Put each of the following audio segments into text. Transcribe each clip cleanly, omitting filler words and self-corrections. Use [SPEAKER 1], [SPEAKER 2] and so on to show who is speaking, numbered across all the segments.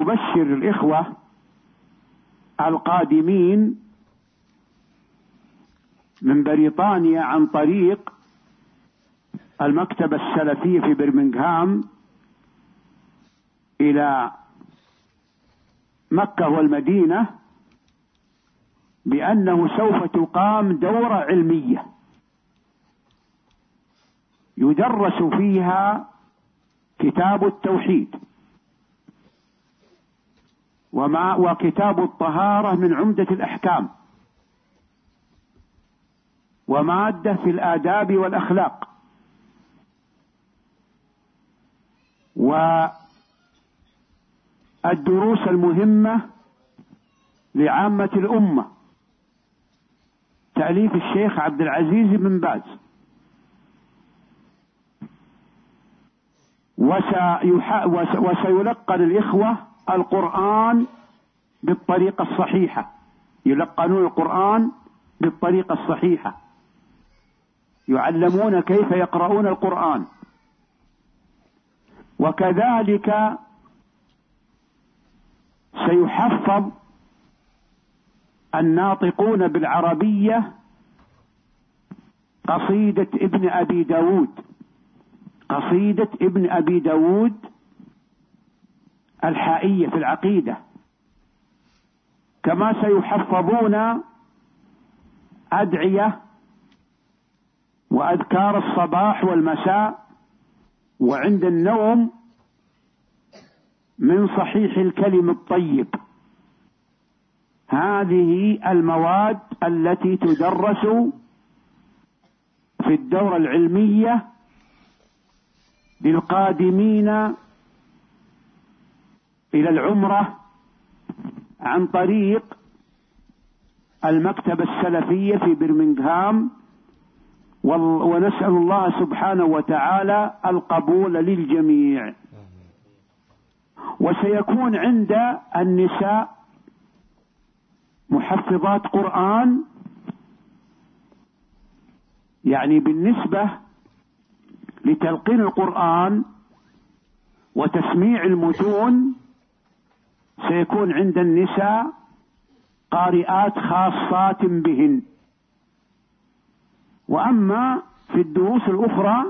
[SPEAKER 1] نبشر الإخوة القادمين من بريطانيا عن طريق المكتبة السلفية في برمنغهام إلى مكة والمدينة بأنه سوف تقام دورة علمية يدرس فيها كتاب التوحيد وكتاب الطهارة من عمدة الأحكام ومادة في الآداب والأخلاق والدروس المهمة لعامة الأمة تأليف الشيخ عبد العزيز بن باز. وسيلقن الإخوة القرآن بالطريقة الصحيحة، يلقنون القرآن بالطريقة الصحيحة، يعلمون كيف يقرؤون القرآن. وكذلك سيحفظ الناطقون بالعربية قصيدة ابن أبي داود الحائية في العقيدة، كما سيحفظون أدعية وأذكار الصباح والمساء وعند النوم من صحيح الكلم الطيب. هذه المواد التي تدرس في الدورة العلمية للقادمين إلى العمرة عن طريق المكتبة السلفية في برمنغهام، ونسأل الله سبحانه وتعالى القبول للجميع. وسيكون عند النساء محفظات قرآن، يعني بالنسبة لتلقين القرآن وتسميع المتون سيكون عند النساء قارئات خاصات بهن. وأما في الدروس الأخرى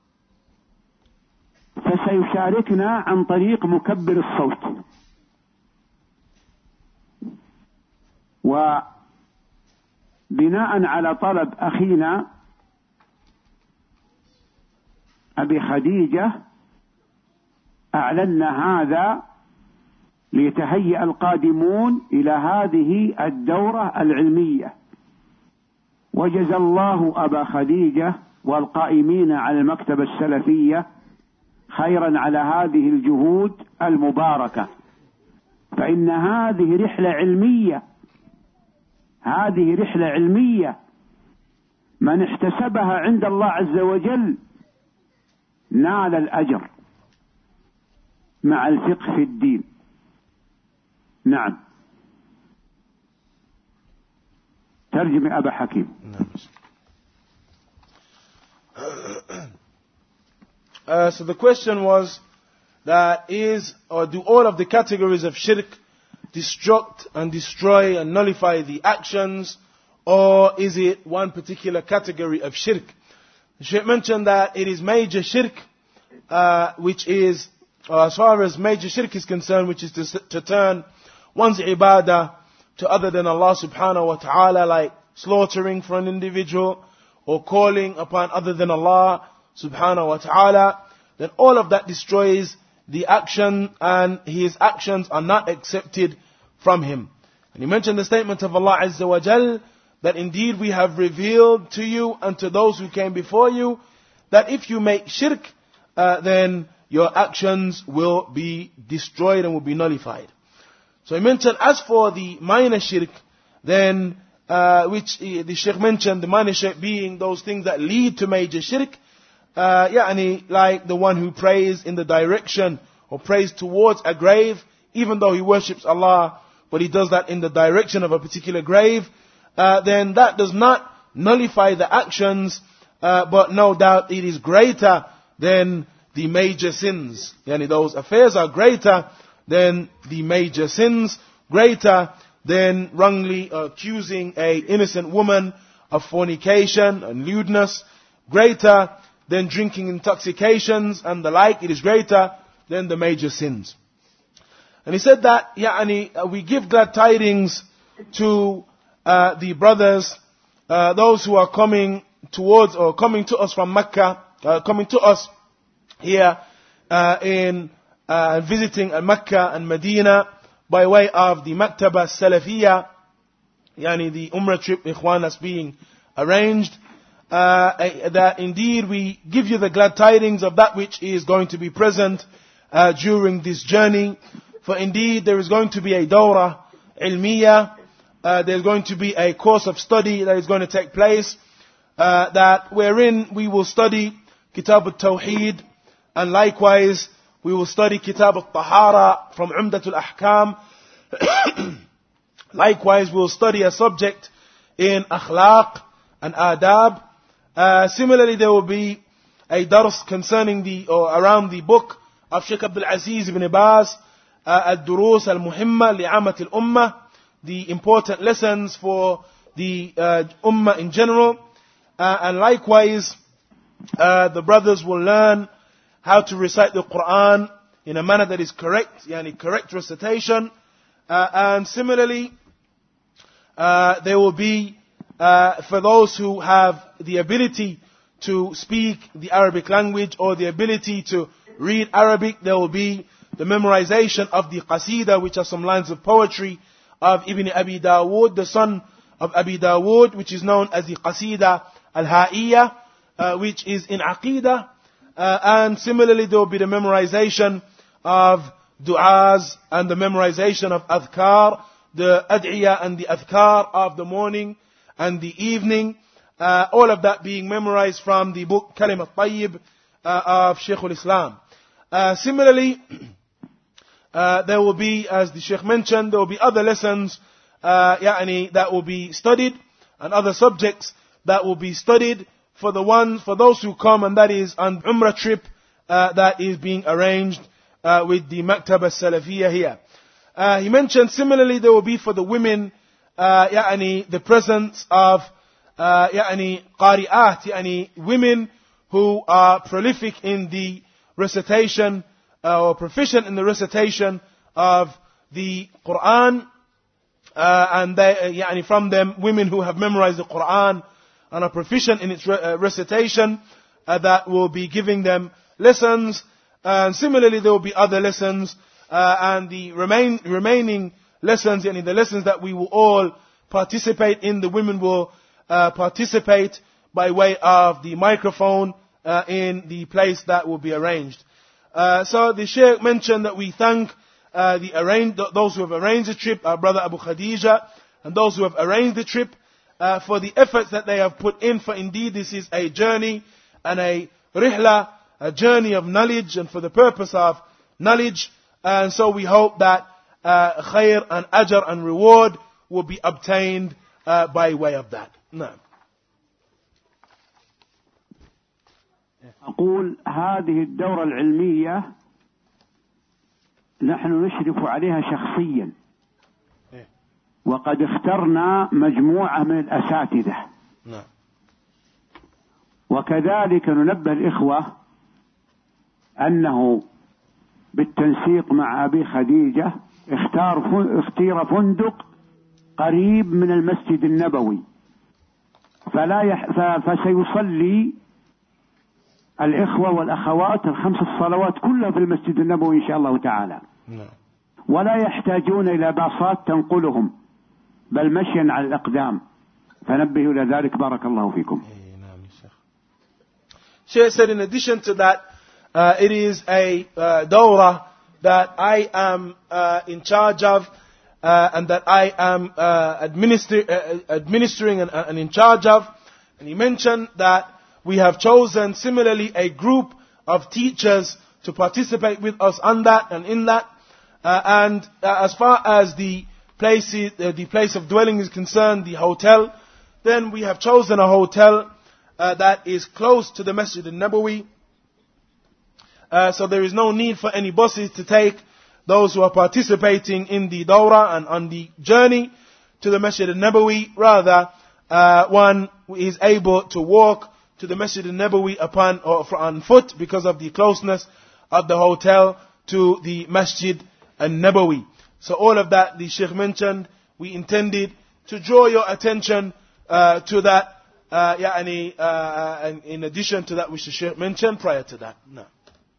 [SPEAKER 1] فسيشاركنا عن طريق مكبر الصوت. وبناء على طلب أخينا أبي خديجة أعلنا هذا ليتهيأ القادمون إلى هذه الدورة العلمية. وجزى الله أبا خديجة والقائمين على المكتبة السلفية خيرا على هذه الجهود المباركة، فإن هذه رحلة علمية من احتسبها عند الله عز وجل نال الأجر مع الفقه في الدين. نعم. ترجم أبا حكيم.
[SPEAKER 2] So the question was that do all of the categories of shirk destruct and destroy and nullify the actions, or is it one particular category of shirk? The Shaykh mentioned that it is major shirk, which is, as far as major shirk is concerned, which is to turn one's ibadah to other than Allah subhanahu wa ta'ala, like slaughtering for an individual or calling upon other than Allah subhanahu wa ta'ala, then all of that destroys the action, and his actions are not accepted from him. And he mentioned the statement of Allah Azza wa Jal, that indeed we have revealed to you and to those who came before you, that if you make shirk, then your actions will be destroyed and will be nullified. So he mentioned, as for the minor shirk, then, which the Shaykh mentioned, the minor shirk being those things that lead to major shirk, like the one who prays in the direction or prays towards a grave, even though he worships Allah, but he does that in the direction of a particular grave, then that does not nullify the actions, but no doubt it is greater than the major sins. Yani those affairs are greater than the major sins, greater than wrongly accusing a innocent woman of fornication and lewdness, greater than drinking intoxications and the like. It is greater than the major sins. And he said that, we give glad tidings to the brothers, those who are coming towards or coming to us from Mecca, coming to us here in visiting Mecca and Medina by way of the Maktaba Salafiyya, the Umrah trip, Ikhwan, that's being arranged, that indeed we give you the glad tidings of that which is going to be present during this journey. For indeed there is going to be a dawrah ilmiya, there's going to be a course of study that is going to take place, that wherein we will study Kitab al-Tawheed, and likewise we will study Kitab al-Tahara from Umdatul Ahkam. Likewise we will study a subject in Akhlaq and Adab. Similarly there will be a dars concerning around the book of Sheikh Abdul Aziz ibn Baz, Ad-Durus al-Muhimma li'amat al-Ummah, the important lessons for the Ummah in general. And likewise, the brothers will learn how to recite the Quran in a manner that is correct, correct recitation. And similarly, there will be, for those who have the ability to speak the Arabic language or the ability to read Arabic, there will be the memorization of the Qasida, which are some lines of poetry of Ibn Abi Dawood, the son of Abi Dawood, which is known as the Qasida al-Ha'iyya, which is in Aqidah. And similarly there will be the memorization of du'as and the memorization of adhkar, the ad'iyah and the adhkar of the morning and the evening. All of that being memorized from the book Kalim al-Tayyib of Shaykh al-Islam. Similarly, there will be, as the Shaykh mentioned, there will be other lessons that will be studied, and other subjects that will be studied for those who come, and that is an Umrah trip that is being arranged with the Maktaba Salafiyya here. He mentioned similarly there will be for the women the presence of qari'at, women who are prolific in the recitation or proficient in the recitation of the Quran, and they, from them women who have memorized the Quran and are proficient in its recitation, that will be giving them lessons. And similarly there will be other lessons, and the remaining lessons, the lessons that we will all participate in, the women will participate by way of the microphone in the place that will be arranged. So the Shaykh mentioned that we thank those who have arranged the trip, our brother Abu Khadija, and those who have arranged the trip, for the efforts that they have put in, for indeed this is a journey and a rihla, a journey of knowledge, and for the purpose of knowledge. And so we hope that khair and ajr and reward will be obtained by way of that. No.
[SPEAKER 1] أقول هذه الدورة العلمية نحن نشرف عليها شخصيا، وقد اخترنا مجموعة من الأساتذة، وكذلك ننبه الإخوة أنه بالتنسيق مع أبي خديجة اختير فندق قريب من المسجد النبوي، فسيصلي الإخوة والأخوات الخمس الصلوات كلها في المسجد النبوي إن شاء الله تعالى، ولا يحتاجون إلى باصات تنقلهم بل مشيا على الأقدام، فنبهوا إلى ذلك. بارك الله فيكم.
[SPEAKER 2] Shaykh said in addition to that, it is a dawrah that I am in charge of, and that I am administering and in charge of. And he mentioned that we have chosen similarly a group of teachers to participate with us on that and in that. And as far as the place of dwelling is concerned, the hotel, then we have chosen a hotel that is close to the Masjid al-Nabawi. So there is no need for any buses to take those who are participating in the Dawrah and on the journey to the Masjid al-Nabawi. Rather, one is able to walk to the Masjid al-Nabawi on foot because of the closeness of the hotel to the Masjid al-Nabawi. So all of that the Sheikh mentioned, we intended to draw your attention to that, and in addition to that which the Sheikh mentioned prior to that. No.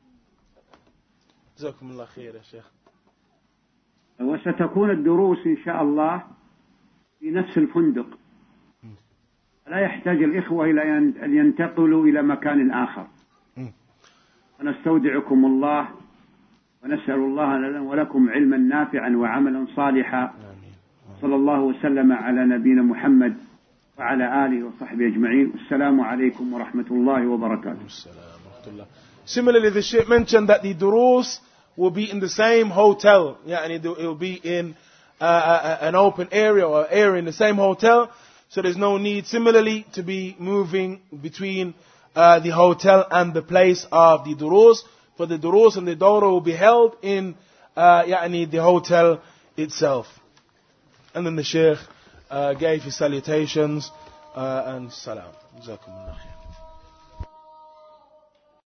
[SPEAKER 2] جزاكم الله خير يا شيخ.
[SPEAKER 1] وستكون الدروس إن شاء الله في نفس الفندق. لا يحتاج الإخوة إلى أن ينتقلوا إلى مكان آخر. ونستودعكم الله ونسأل الله لنا ولكم علما نافعا وعملا صالحا. صلى الله وسلم على نبينا محمد وعلى آله وصحبه أجمعين. السلام عليكم ورحمة الله وبركاته.
[SPEAKER 2] Similarly, the Sheikh mentioned that the durus will be in the same hotel. It will be in an open area or area in the same hotel. So there's no need similarly to be moving between the hotel and the place of the durus. For the durus and the dawrah will be held in the hotel itself. And then the Sheikh gave his salutations and salam. Jazakumullah khair.